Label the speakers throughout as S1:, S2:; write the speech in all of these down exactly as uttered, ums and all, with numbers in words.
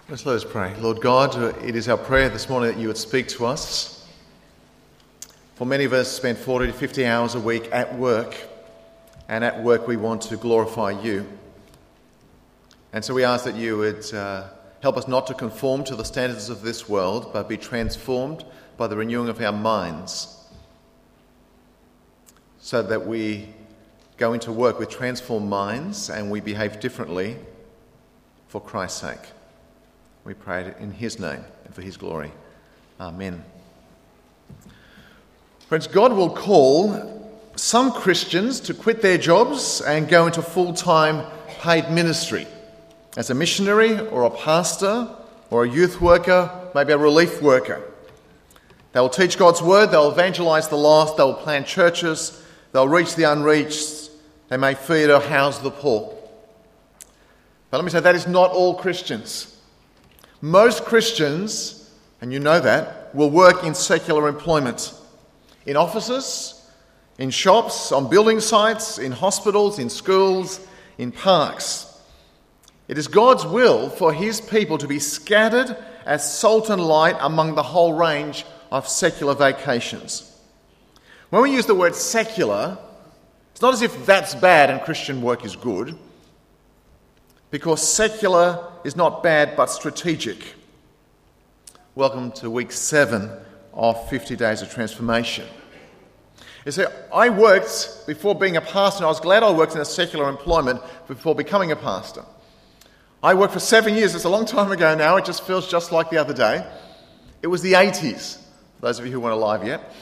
S1: Let's let us pray. Lord God, it is our prayer this morning that you would speak to us. For many of us spend forty to fifty hours a week at work, and at work we want to glorify you. And so we ask that you would uh, help us not to conform to the standards of this world, but be transformed by the renewing of our minds, so that we go into work with transformed minds and we behave differently for Christ's sake. We pray it in his name and for his glory. Amen. Friends, God will call some Christians to quit their jobs and go into full-time paid ministry as a missionary or a pastor or a youth worker, maybe a relief worker. They will teach God's word, they'll evangelize the lost, they'll plant churches, they'll reach the unreached, they may feed or house the poor. But let me say, that is not all Christians. Most Christians, and you know that, will work in secular employment. In offices, in shops, on building sites, in hospitals, in schools, in parks. It is God's will for his people to be scattered as salt and light among the whole range of secular vocations. When we use the word secular, it's not as if that's bad and Christian work is good, because secular is not bad but strategic. Welcome to week seven of fifty days of transformation. You see, I worked before being a pastor, and I was glad I worked in a secular employment before becoming a pastor. I worked for seven years. It's a long time ago now. It just feels just like the other day. It was the eighties, for those of you who weren't alive yet.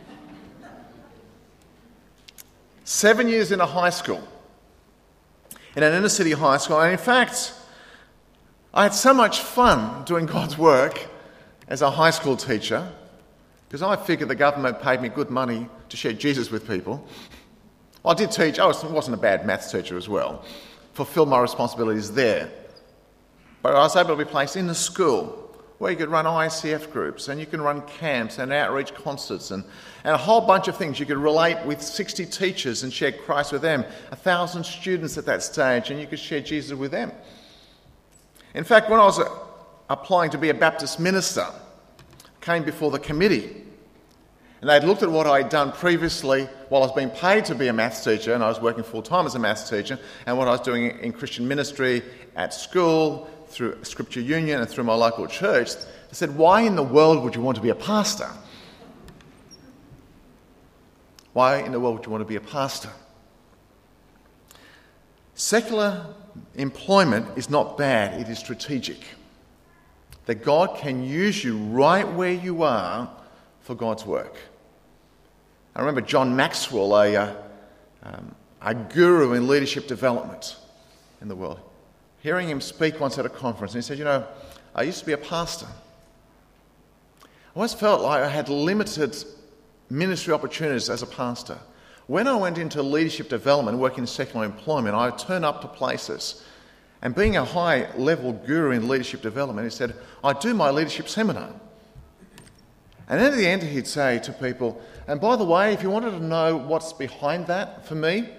S1: Seven years in a high school, in an inner city high school. And in fact, I had so much fun doing God's work as a high school teacher, because I figured the government paid me good money to share Jesus with people. Well, I did teach. I was, wasn't a bad maths teacher as well. Fulfilled my responsibilities there. But I was able to be placed in the school where you could run I C F groups, and you can run camps and outreach concerts and, and a whole bunch of things. You could relate with sixty teachers and share Christ with them, a thousand students at that stage, and you could share Jesus with them. In fact, when I was applying to be a Baptist minister, I came before the committee, and they'd looked at what I'd done previously while I was being paid to be a maths teacher, and I was working full-time as a maths teacher, and what I was doing in Christian ministry at school, through Scripture Union and through my local church. They said, why in the world would you want to be a pastor? Why in the world would you want to be a pastor? Secular employment is not bad, it is strategic. That God can use you right where you are for God's work. I remember John Maxwell, a, uh, um, a guru in leadership development in the world, hearing him speak once at a conference, and he said, you know, I used to be a pastor. I always felt like I had limited ministry opportunities as a pastor. When I went into leadership development, working in secular employment, I would turn up to places. And being a high-level guru in leadership development, he said, I'd do my leadership seminar. And then at the end, he'd say to people, and by the way, if you wanted to know what's behind that for me,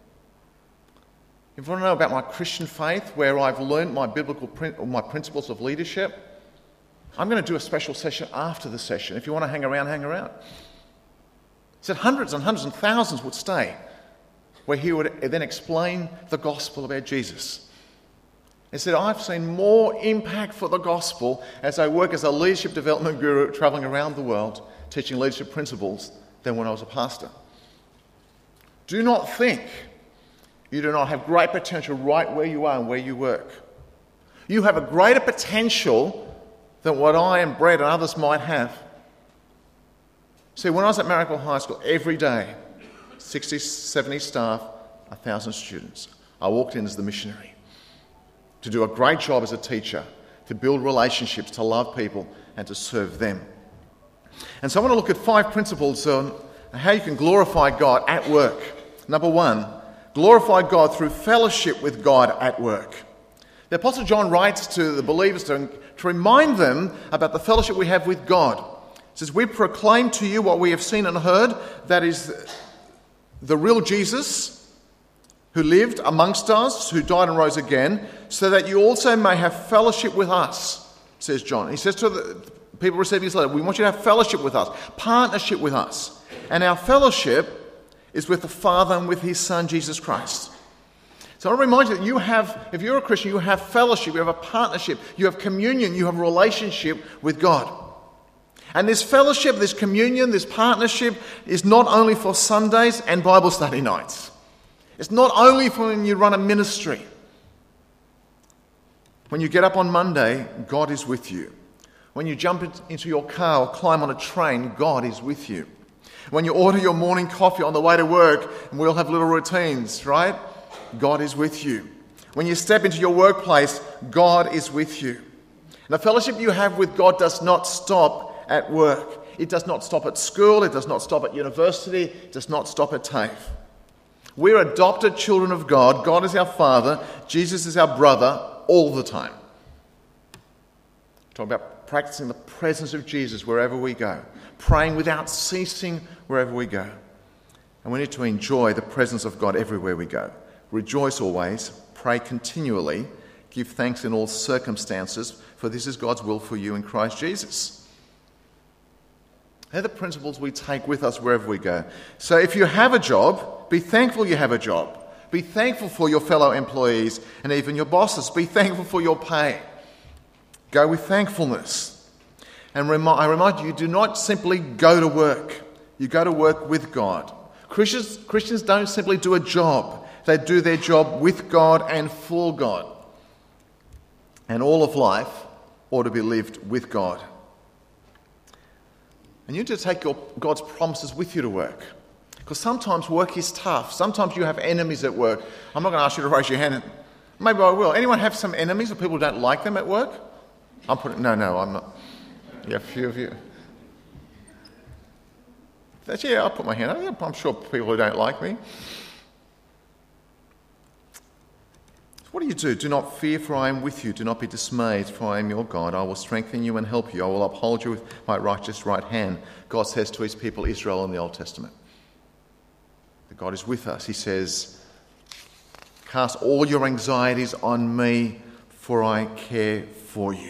S1: if you want to know about my Christian faith, where I've learned my biblical my principles of leadership, I'm going to do a special session after the session. If you want to hang around, hang around. He said hundreds and hundreds and thousands would stay, where he would then explain the gospel about Jesus. He said, I've seen more impact for the gospel as I work as a leadership development guru travelling around the world, teaching leadership principles, than when I was a pastor. Do not think you do not have great potential right where you are and where you work. You have a greater potential than what I and Brett and others might have. See, when I was at Marrickville High School, every day, sixty, seventy staff, one thousand students. I walked in as the missionary to do a great job as a teacher, to build relationships, to love people, and to serve them. And so I want to look at five principles on how you can glorify God at work. Number one, glorify God through fellowship with God at work. The Apostle John writes to the believers to, to remind them about the fellowship we have with God. He says, we proclaim to you what we have seen and heard, that is the real Jesus, who lived amongst us, who died and rose again, so that you also may have fellowship with us, says John. He says to the people receiving his letter, we want you to have fellowship with us, partnership with us. And our fellowship is with the Father and with his Son, Jesus Christ. So I want to remind you that you have, if you're a Christian, you have fellowship, you have a partnership, you have communion, you have a relationship with God. And this fellowship, this communion, this partnership is not only for Sundays and Bible study nights. It's not only for when you run a ministry. When you get up on Monday, God is with you. When you jump into your car or climb on a train, God is with you. When you order your morning coffee on the way to work, and we all have little routines, right? God is with you. When you step into your workplace, God is with you. And the fellowship you have with God does not stop at work. It does not stop at school. It does not stop at university. It does not stop at TAFE. We're adopted children of God. God is our Father. Jesus is our brother all the time. Talk about practicing the presence of Jesus wherever we go. Praying without ceasing wherever we go. And we need to enjoy the presence of God everywhere we go. Rejoice always. Pray continually. Give thanks in all circumstances, for this is God's will for you in Christ Jesus. They're the principles we take with us wherever we go. So if you have a job, be thankful you have a job. Be thankful for your fellow employees and even your bosses. Be thankful for your pay. Go with thankfulness. And remi- I remind you, you do not simply go to work. You go to work with God. Christians, Christians don't simply do a job. They do their job with God and for God. And all of life ought to be lived with God. And you need to take your, God's promises with you to work. Because sometimes work is tough. Sometimes you have enemies at work. I'm not going to ask you to raise your hand. Maybe I will. Anyone have some enemies or people who don't like them at work? I'm putting, no, no, I'm not. Yeah, a few of you. That's, yeah, I'll put my hand up. I'm sure people who don't like me. What do you do? Do not fear, for I am with you. Do not be dismayed, for I am your God. I will strengthen you and help you. I will uphold you with my righteous right hand. God says to his people Israel in the Old Testament that God is with us. He says, cast all your anxieties on me, for I care for you.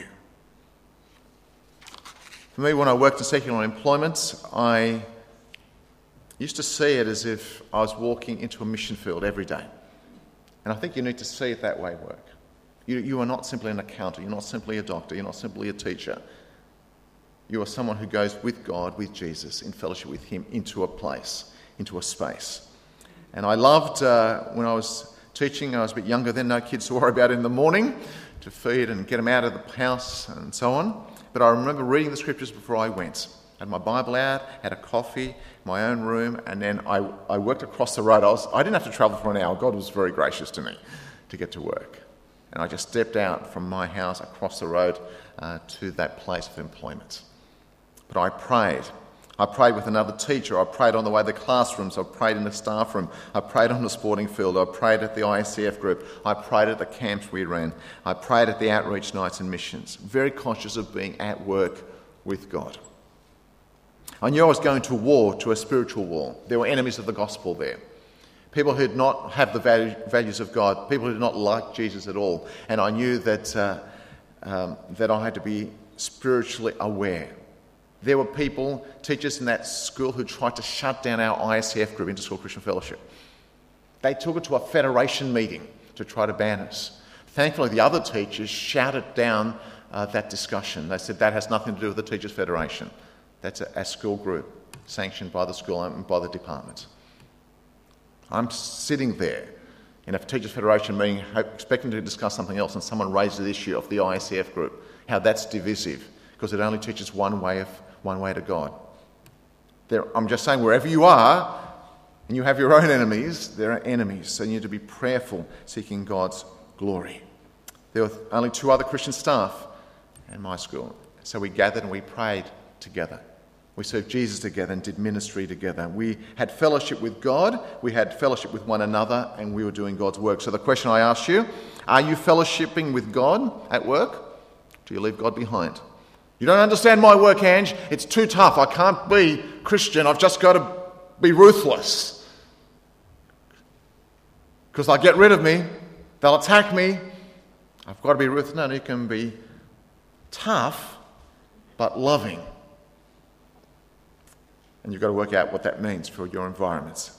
S1: For me, when I worked in secular employment, I used to see it as if I was walking into a mission field every day. And I think you need to see it that way work. You, you are not simply an accountant. You're not simply a doctor. You're not simply a teacher. You are someone who goes with God, with Jesus, in fellowship with him, into a place, into a space. And I loved, uh, when I was teaching, I was a bit younger then, no kids to worry about in the morning, to feed and get them out of the house and so on. But I remember reading the scriptures before I went. Had my Bible out, had a coffee, my own room, and then I, I worked across the road. I, was, I didn't have to travel for an hour. God was very gracious to me to get to work. And I just stepped out from my house across the road uh, to that place of employment. But I prayed. I prayed with another teacher. I prayed on the way to the classrooms. I prayed in the staff room. I prayed on the sporting field. I prayed at the I S C F group. I prayed at the camps we ran. I prayed at the outreach nights and missions. Very conscious of being at work with God. I knew I was going to war, to a spiritual war. There were enemies of the gospel there. People who did not have the value, values of God. People who did not like Jesus at all. And I knew that, uh, um, that I had to be spiritually aware. There were people, teachers in that school, who tried to shut down our I S C F group, Interschool Christian Fellowship. They took it to a federation meeting to try to ban us. Thankfully, the other teachers shouted down uh, that discussion. They said that has nothing to do with the Teachers' Federation. That's a, a school group sanctioned by the school and by the department. I'm sitting there in a Teachers' Federation meeting expecting to discuss something else, and someone raises the issue of the I S C F group, how that's divisive, because it only teaches one way of one way to God. There, I'm just saying, wherever you are, and you have your own enemies, there are enemies, so you need to be prayerful, seeking God's glory. There were only two other Christian staff in my school, so we gathered and we prayed together. We served Jesus together and did ministry together. We had fellowship with God, we had fellowship with one another, and we were doing God's work. So the question I ask you, are you fellowshipping with God at work? Do you leave God behind? You don't understand my work, Ange. It's too tough. I can't be Christian. I've just got to be ruthless. because they'll get rid of me, they'll attack me. I've got to be ruthless. No, you can be tough, but loving. And you've got to work out what that means for your environments.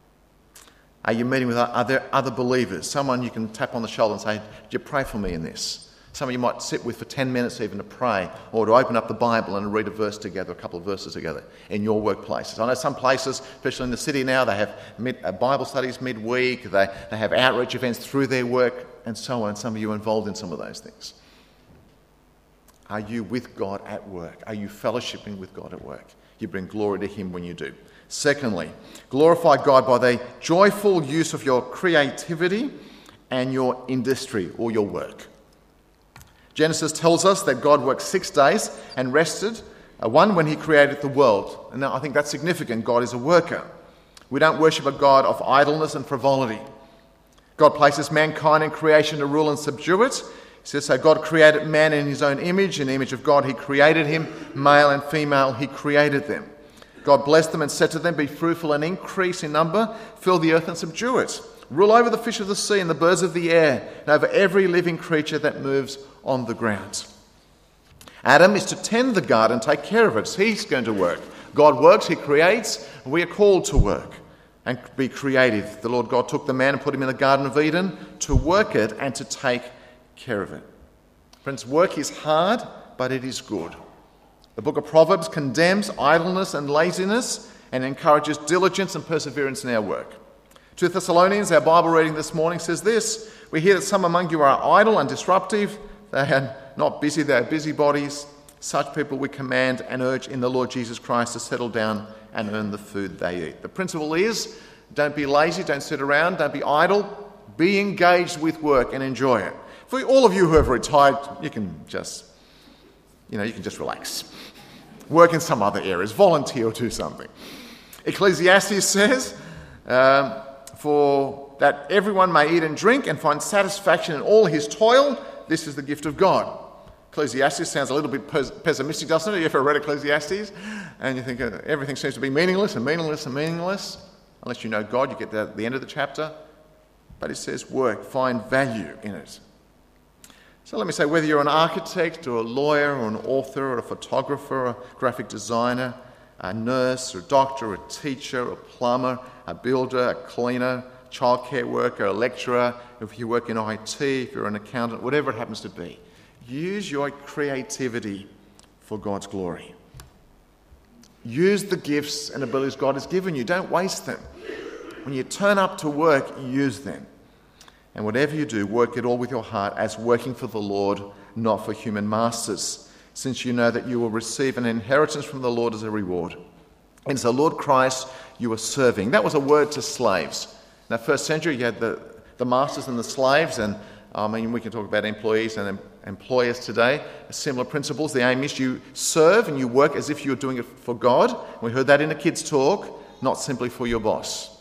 S1: Are you meeting with other, other believers? Someone you can tap on the shoulder and say, "Did you pray for me in this?" Someone you might sit with for ten minutes even to pray, or to open up the Bible and read a verse together, a couple of verses together in your workplaces. I know some places, especially in the city now, they have mid, uh, Bible studies midweek, they, they have outreach events through their work, and so on. Some of you are involved in some of those things. Are you with God at work? Are you fellowshipping with God at work? You bring glory to Him when you do. Secondly, glorify God by the joyful use of your creativity and your industry or your work. Genesis tells us that God worked six days and rested, uh, one when He created the world. And now I think that's significant. God is a worker. We don't worship a God of idleness and frivolity. God places mankind in creation to rule and subdue it. He says, so God created man in His own image. In the image of God He created him. Male and female He created them. God blessed them and said to them, be fruitful and increase in number, fill the earth and subdue it. Rule over the fish of the sea and the birds of the air, and over every living creature that moves on the ground. Adam is to tend the garden, take care of it. He's going to work. God works, He creates, and we are called to work and be creative. The Lord God took the man and put him in the Garden of Eden to work it and to take care of it. Friends, work is hard, but it is good. The book of Proverbs condemns idleness and laziness and encourages diligence and perseverance in our work. To Thessalonians, our Bible reading this morning says this: we hear that some among you are idle and disruptive. They are not busy, they are busybodies. Such people we command and urge in the Lord Jesus Christ to settle down and earn the food they eat. The principle is, don't be lazy, don't sit around, don't be idle. Be engaged with work and enjoy it. For all of you who have retired, you can just, you know, you can just relax. Work in some other areas, volunteer or do something. Ecclesiastes says, um, for that everyone may eat and drink and find satisfaction in all his toil, this is the gift of God. Ecclesiastes sounds a little bit pessimistic, doesn't it? You ever read Ecclesiastes? And you think uh, everything seems to be meaningless and meaningless and meaningless. Unless you know God, you get that at the end of the chapter. But it says work, find value in it. So let me say, whether you're an architect or a lawyer or an author or a photographer or a graphic designer, a nurse or a doctor or a teacher or a plumber, a builder, a cleaner, childcare worker, a lecturer, if you work in I T, if you're an accountant, whatever it happens to be, use your creativity for God's glory. Use the gifts and abilities God has given you. Don't waste them. When you turn up to work, use them. And whatever you do, work it all with your heart as working for the Lord, not for human masters, since you know that you will receive an inheritance from the Lord as a reward. And it's the Lord Christ you are serving. That was a word to slaves. In the first century, you had the, the masters and the slaves, and I mean, we can talk about employees and em- employers today. Similar principles. The aim is you serve and you work as if you're doing it for God. We heard that in a kids' talk, not simply for your boss.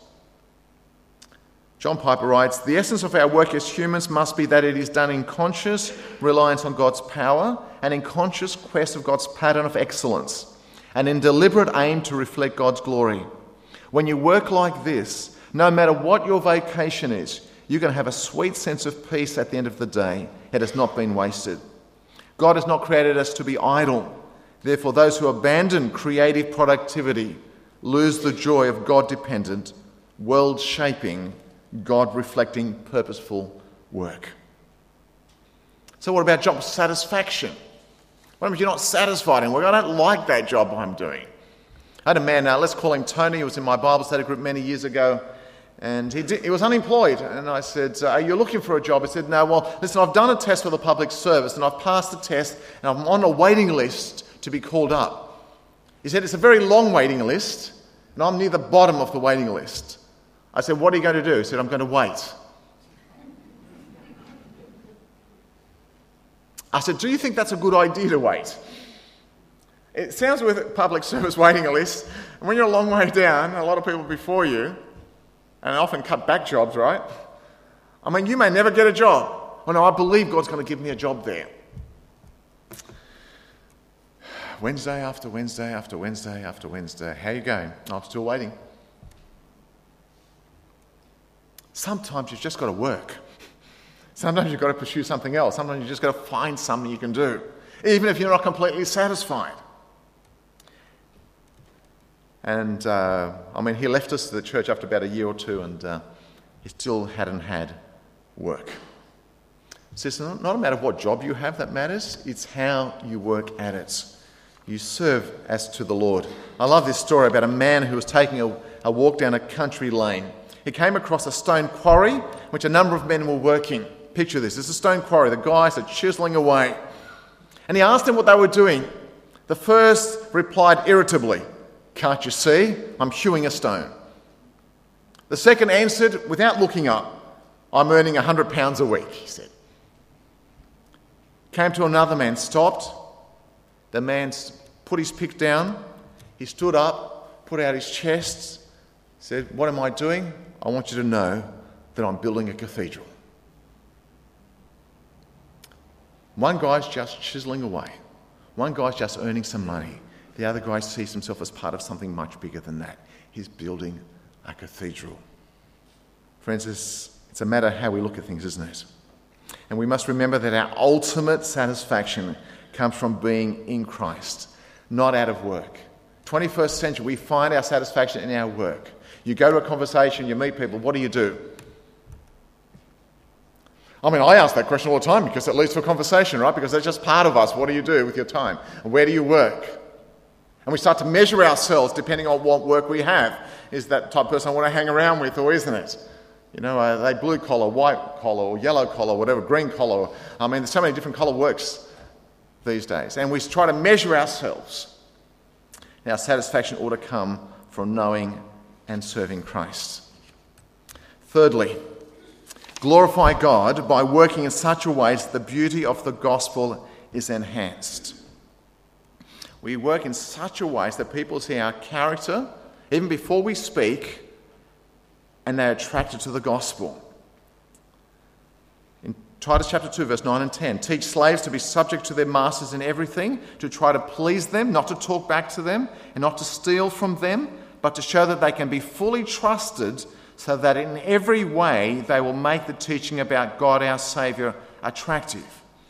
S1: John Piper writes, the essence of our work as humans must be that it is done in conscious reliance on God's power and in conscious quest of God's pattern of excellence and in deliberate aim to reflect God's glory. When you work like this, no matter what your vocation is, you're going to have a sweet sense of peace at the end of the day. It has not been wasted. God has not created us to be idle. Therefore, those who abandon creative productivity lose the joy of God-dependent, world-shaping, God-reflecting, purposeful work. So what about job satisfaction? What if you're not satisfied in work? I don't like that job I'm doing. I had a man, uh, let's call him Tony, he was in my Bible study group many years ago, and he, did, he was unemployed. And I said, are you looking for a job? He said, no, well, listen, I've done a test for the public service, and I've passed the test, and I'm on a waiting list to be called up. He said, it's a very long waiting list, and I'm near the bottom of the waiting list. I said, what are you going to do? He said, I'm going to wait. I said, do you think that's a good idea to wait? It sounds with a public service waiting list, and when you're a long way down, a lot of people before you, and often cut back jobs, right? I mean, you may never get a job. Well, no, I believe God's going to give me a job there. Wednesday after Wednesday after Wednesday after Wednesday. How are you going? I'm still waiting. Sometimes you've just got to work. Sometimes you've got to pursue something else. Sometimes you've just got to find something you can do, even if you're not completely satisfied. And, uh, I mean, he left us, the church, after about a year or two, and uh, he still hadn't had work. So it's not, not a matter of what job you have that matters, it's how you work at it. You serve as to the Lord. I love this story about a man who was taking a, a walk down a country lane. He came across a stone quarry, which a number of men were working. Picture this, it's a stone quarry. The guys are chiseling away. And he asked them what they were doing. The first replied irritably, "Can't you see? I'm hewing a stone." The second answered without looking up, "I'm earning one hundred pounds a week," he said. Came to another man, stopped. The man put his pick down. He stood up, put out his chest, said, "What am I doing? I want you to know that I'm building a cathedral." One guy's just chiseling away. One guy's just earning some money. The other guy sees himself as part of something much bigger than that. He's building a cathedral. Friends, it's, it's a matter how we look at things, isn't it? And we must remember that our ultimate satisfaction comes from being in Christ, not out of work. twenty-first century, we find our satisfaction in our work. You go to a conversation, you meet people, what do you do? I mean, I ask that question all the time because it leads to a conversation, right? Because that's just part of us. What do you do with your time? And where do you work? And we start to measure ourselves depending on what work we have. Is that type of person I want to hang around with, or isn't it? You know, are they blue collar, white collar, or yellow collar, whatever, green collar? I mean, there's so many different collar works these days. And we try to measure ourselves. Our satisfaction ought to come from knowing and serving Christ. Thirdly, glorify God by working in such a way that the beauty of the gospel is enhanced. We work in such a way that people see our character, even before we speak, and they're attracted to the gospel. In Titus chapter two, verse nine and ten, teach slaves to be subject to their masters in everything, to try to please them, not to talk back to them, and not to steal from them, but to show that they can be fully trusted, so that in every way they will make the teaching about God our Saviour attractive.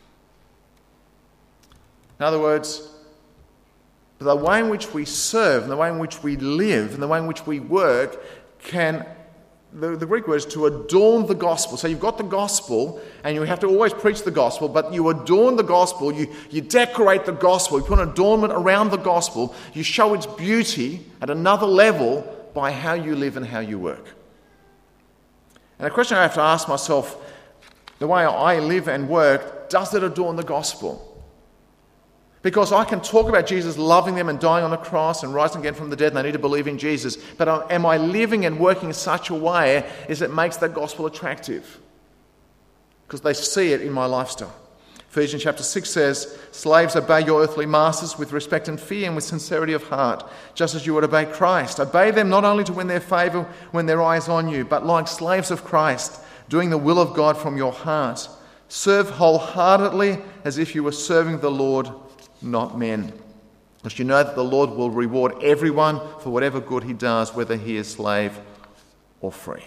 S1: In other words, the way in which we serve, and the way in which we live, and the way in which we work can, the, the Greek word is to adorn the gospel. So you've got the gospel, and you have to always preach the gospel, but you adorn the gospel, you, you decorate the gospel, you put an adornment around the gospel, you show its beauty at another level by how you live and how you work. And a question I have to ask myself, the way I live and work, does it adorn the gospel? Because I can talk about Jesus loving them and dying on the cross and rising again from the dead, and they need to believe in Jesus. But am I living and working in such a way as it makes the gospel attractive? Because they see it in my lifestyle. Ephesians chapter six says, "Slaves, obey your earthly masters with respect and fear and with sincerity of heart, just as you would obey Christ. Obey them not only to win their favour when their eye is on you, but like slaves of Christ, doing the will of God from your heart. Serve wholeheartedly as if you were serving the Lord, not men. Because you know that the Lord will reward everyone for whatever good he does, whether he is slave or free."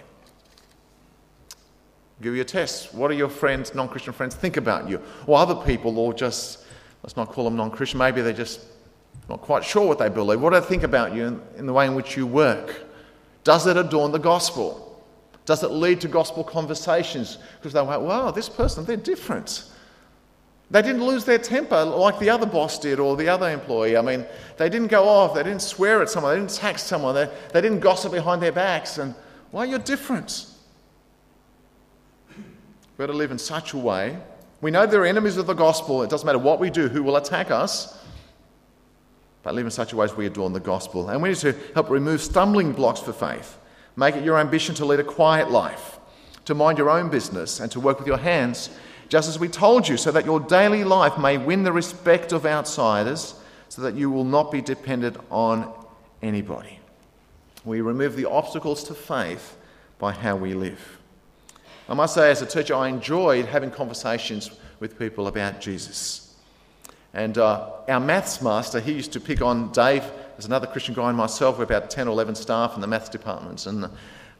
S1: I'll give you a test. What do your friends, non-Christian friends, think about you? Or other people, or just, let's not call them non-Christian, maybe they're just not quite sure what they believe. What do they think about you in, in the way in which you work? Does it adorn the gospel? Does it lead to gospel conversations? Because they go, wow, this person, they're different. They didn't lose their temper like the other boss did or the other employee. I mean, they didn't go off, they didn't swear at someone, they didn't tax someone, they, they didn't gossip behind their backs. And, well, you're different. We've got to live in such a way. We know there are enemies of the gospel. It doesn't matter what we do, who will attack us. But live in such a way as we adorn the gospel. And we need to help remove stumbling blocks for faith. Make it your ambition to lead a quiet life, to mind your own business, and to work with your hands, just as we told you, so that your daily life may win the respect of outsiders, so that you will not be dependent on anybody. We remove the obstacles to faith by how we live. I must say, as a teacher, I enjoyed having conversations with people about Jesus. And uh, our maths master, he used to pick on Dave. There's another Christian guy and myself. We're about ten or eleven staff in the maths departments. And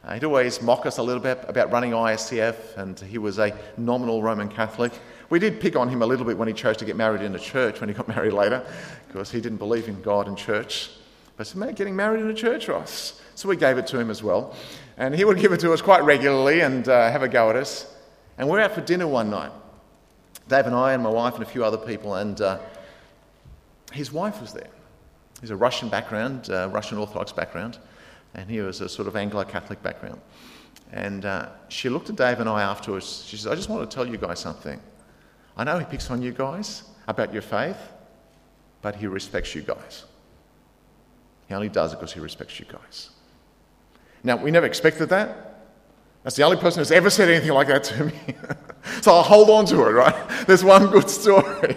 S1: Uh, he'd always mock us a little bit about running I S C F, and he was a nominal Roman Catholic. We did pick on him a little bit when he chose to get married in a church, when he got married later, because he didn't believe in God and church. But I said, "Man, getting married in a church, Ross." So we gave it to him as well. And he would give it to us quite regularly and uh, have a go at us. And we're out for dinner one night, Dave and I and my wife and a few other people, and uh, his wife was there. He's a Russian background, uh, Russian Orthodox background, and he was a sort of Anglo-Catholic background. And uh, she looked at Dave and I afterwards. She said, "I just want to tell you guys something. I know he picks on you guys about your faith, but he respects you guys. He only does it because he respects you guys." Now, we never expected that. That's the only person who's ever said anything like that to me. So I'll hold on to it, right? There's one good story.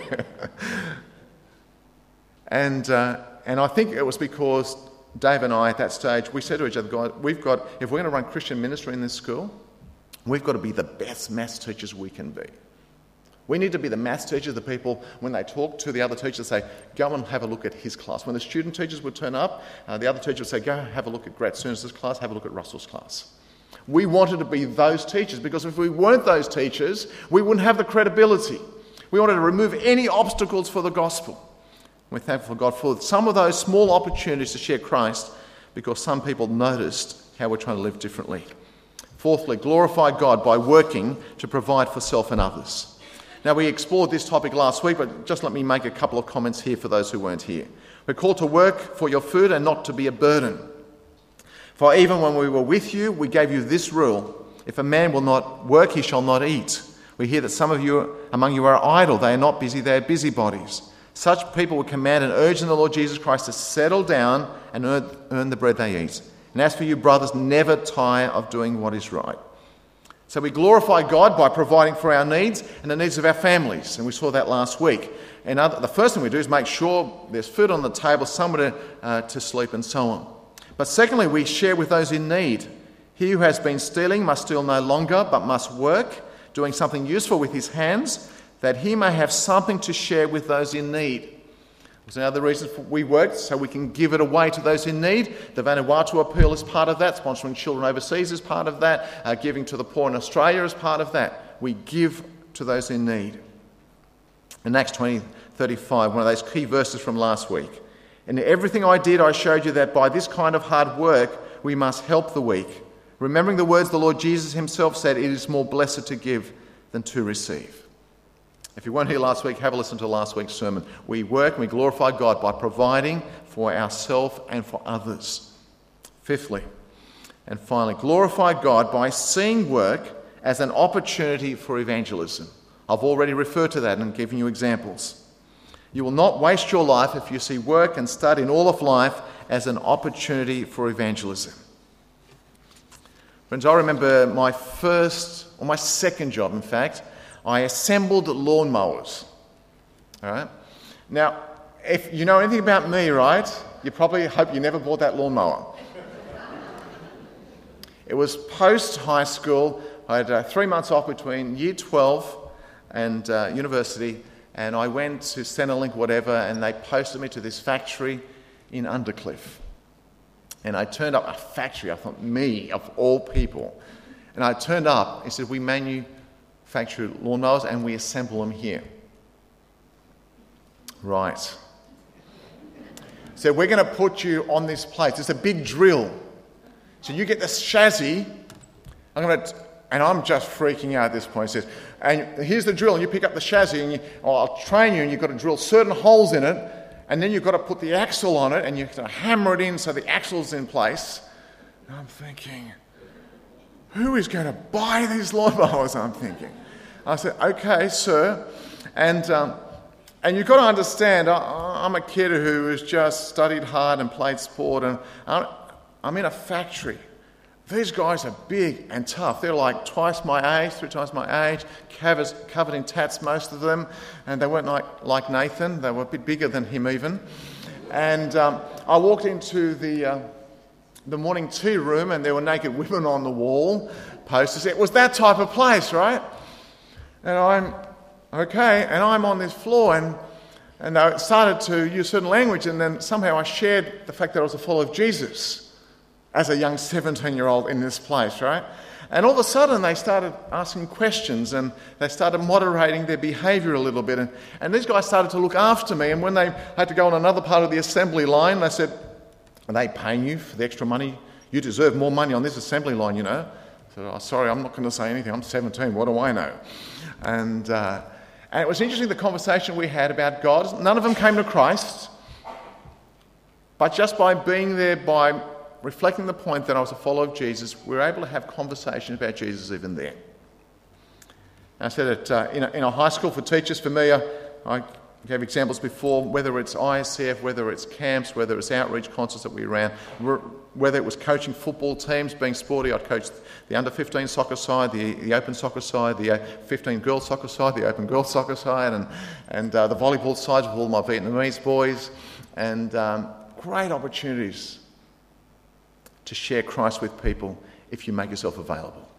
S1: and uh, and I think it was because Dave and I, at that stage, we said to each other, "Guys, we've got, if we're going to run Christian ministry in this school, we've got to be the best maths teachers we can be. We need to be the maths teachers, the people, when they talk to the other teachers, say, go and have a look at his class." When the student teachers would turn up, uh, the other teacher would say, "Go have a look at Grat Soons's class, have a look at Russell's class." We wanted to be those teachers, because if we weren't those teachers, we wouldn't have the credibility. We wanted to remove any obstacles for the gospel. We're thankful for God for some of those small opportunities to share Christ, because some people noticed how we're trying to live differently. Fourthly, glorify God by working to provide for self and others. Now, we explored this topic last week, but just let me make a couple of comments here for those who weren't here. We're called to work for your food and not to be a burden. For even when we were with you, we gave you this rule: if a man will not work, he shall not eat. We hear that some of you among you are idle. They are not busy, they are busybodies. Such people would command and urge in the Lord Jesus Christ to settle down and earn, earn the bread they eat. And as for you, brothers, never tire of doing what is right. So we glorify God by providing for our needs and the needs of our families. And we saw that last week. And other, the first thing we do is make sure there's food on the table, somewhere to, uh, to sleep and so on. But secondly, we share with those in need. He who has been stealing must steal no longer, but must work, doing something useful with his hands, that he may have something to share with those in need. There's another reason we work, so we can give it away to those in need. The Vanuatu appeal is part of that. Sponsoring children overseas is part of that. Uh, giving to the poor in Australia is part of that. We give to those in need. In Acts twenty thirty-five, one of those key verses from last week. "In everything I did, I showed you that by this kind of hard work, we must help the weak. Remembering the words the Lord Jesus himself said, it is more blessed to give than to receive." If you weren't here last week, have a listen to last week's sermon. We work and we glorify God by providing for ourselves and for others. Fifthly, and finally, glorify God by seeing work as an opportunity for evangelism. I've already referred to that and given you examples. You will not waste your life if you see work and study in all of life as an opportunity for evangelism. Friends, I remember my first, or my second job, in fact, I assembled lawnmowers. All right? Now, if you know anything about me, right, you probably hope you never bought that lawnmower. It was post-high school. I had uh, three months off between year twelve and uh, university, and I went to Centrelink, whatever, and they posted me to this factory in Undercliff. And I turned up, a factory, I thought, me, of all people. And I turned up, he said, "We manufacture lawnmowers and we assemble them here." Right. So we're going to put you on this place. It's a big drill. So you get this chassis. I'm going to, and I'm just freaking out at this point. He says, and here's the drill, and you pick up the chassis, and you, or I'll train you, and you've got to drill certain holes in it, and then you've got to put the axle on it, and you have to hammer it in so the axle's in place. And I'm thinking, who is going to buy these lawnmowers? I'm thinking. I said, "Okay, sir." And um, and you've got to understand, I, I'm a kid who has just studied hard and played sport, and I'm, I'm in a factory. These guys are big and tough. They're like twice my age, three times my age, covered, covered in tats, most of them. And they weren't like, like Nathan. They were a bit bigger than him even. And um, I walked into the uh, the morning tea room, and there were naked women on the wall, posters. It was that type of place, right? And I'm, okay, and I'm on this floor, and, and I started to use certain language, and then somehow I shared the fact that I was a follower of Jesus. as a young seventeen-year-old in this place, right? And all of a sudden they started asking questions and they started moderating their behaviour a little bit. And, and these guys started to look after me. And when they had to go on another part of the assembly line, they said, "Are they paying you for the extra money? You deserve more money on this assembly line, you know." I said, "Oh, sorry, I'm not going to say anything. I'm seventeen. What do I know?" And, uh, and it was interesting, the conversation we had about God. None of them came to Christ. But just by being there, by reflecting the point that I was a follower of Jesus, we were able to have conversations about Jesus even there. I said it uh, in, a, in a high school for teachers familiar, I gave examples before, whether it's I S C F, whether it's camps, whether it's outreach concerts that we ran, whether it was coaching football teams, being sporty. I'd coached the under fifteen soccer side, the, the open soccer side, the fifteen girls soccer side, the open girls soccer side, and, and uh, the volleyball sides with all my Vietnamese boys, and um, great opportunities to share Christ with people if you make yourself available.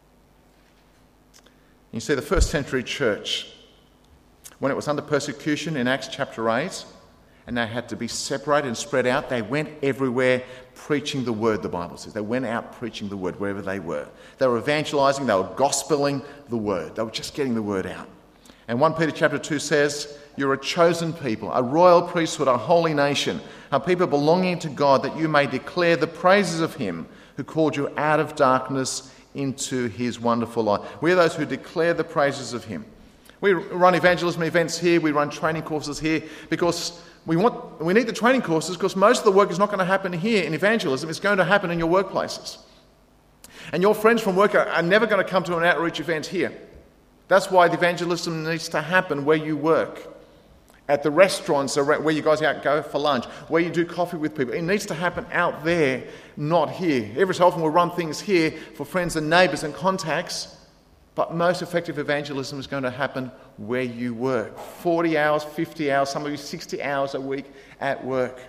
S1: You see, the first century church, when it was under persecution in Acts chapter eight, and they had to be separated and spread out, they went everywhere preaching the word, the Bible says. They went out preaching the word wherever they were. They were evangelizing, they were gospeling the word. They were just getting the word out. And First Peter chapter two says, "You're a chosen people, a royal priesthood, a holy nation, a people belonging to God, that you may declare the praises of him who called you out of darkness into his wonderful light." We're those who declare the praises of him. We run evangelism events here, we run training courses here, because we want we need the training courses, because most of the work is not going to happen here in evangelism. It's going to happen in your workplaces. And your friends from work are, are never going to come to an outreach event here. That's why the evangelism needs to happen where you work. At the restaurants where you guys out go for lunch, where you do coffee with people. It needs to happen out there, not here. Every so often we'll run things here for friends and neighbours and contacts, but most effective evangelism is going to happen where you work. forty hours, fifty hours, some of you sixty hours a week at work.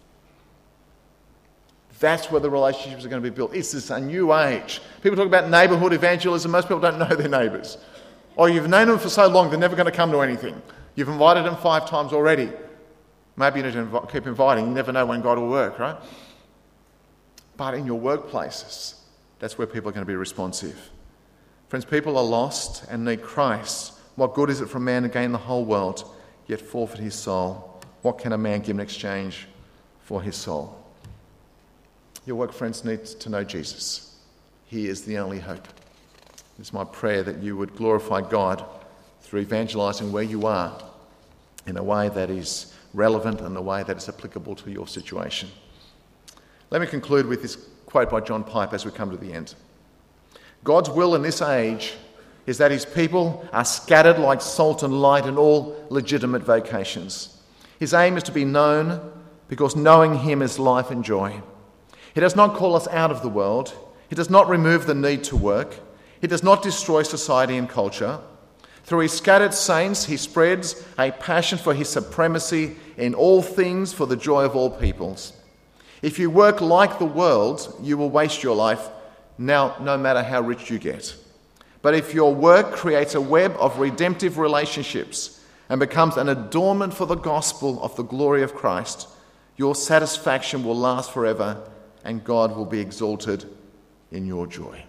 S1: That's where the relationships are going to be built. It's this a new age. People talk about neighbourhood evangelism. Most people don't know their neighbours. Or you've known them for so long, they're never going to come to anything. You've invited them five times already. Maybe you need to inv- keep inviting. You never know when God will work, right? But in your workplaces, that's where people are going to be responsive. Friends, people are lost and need Christ. What good is it for a man to gain the whole world, yet forfeit his soul? What can a man give in exchange for his soul? Your work friends need to know Jesus. He is the only hope. It's my prayer that you would glorify God through evangelising where you are in a way that is relevant and a way that is applicable to your situation. Let me conclude with this quote by John Pipe as we come to the end. God's will in this age is that his people are scattered like salt and light in all legitimate vocations. His aim is to be known because knowing him is life and joy. He does not call us out of the world. He does not remove the need to work. He does not destroy society and culture. Through his scattered saints, he spreads a passion for his supremacy in all things for the joy of all peoples. If you work like the world, you will waste your life, now no matter how rich you get. But if your work creates a web of redemptive relationships and becomes an adornment for the gospel of the glory of Christ, your satisfaction will last forever and God will be exalted in your joy.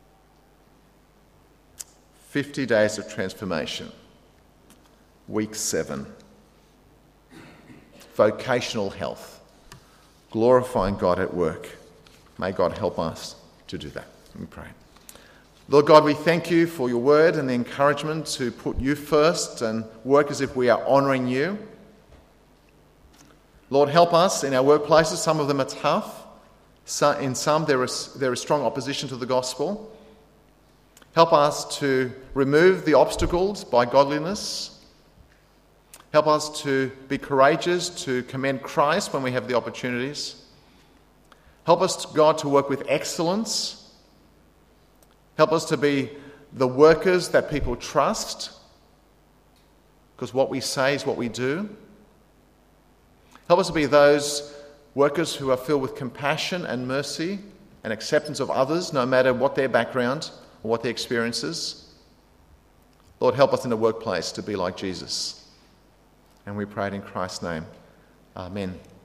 S1: fifty days of transformation. Week seven. Vocational health. Glorifying God at work. May God help us to do that. Let me pray. Lord God, we thank you for your word and the encouragement to put you first and work as if we are honouring you. Lord, help us in our workplaces. Some of them are tough. In some, there is, there is strong opposition to the gospel. Help us to remove the obstacles by godliness. Help us to be courageous, to commend Christ when we have the opportunities. Help us, God, to work with excellence. Help us to be the workers that people trust, because what we say is what we do. Help us to be those workers who are filled with compassion and mercy and acceptance of others, no matter what their background or what their experiences. Lord, help us in the workplace to be like Jesus. And we pray it in Christ's name. Amen.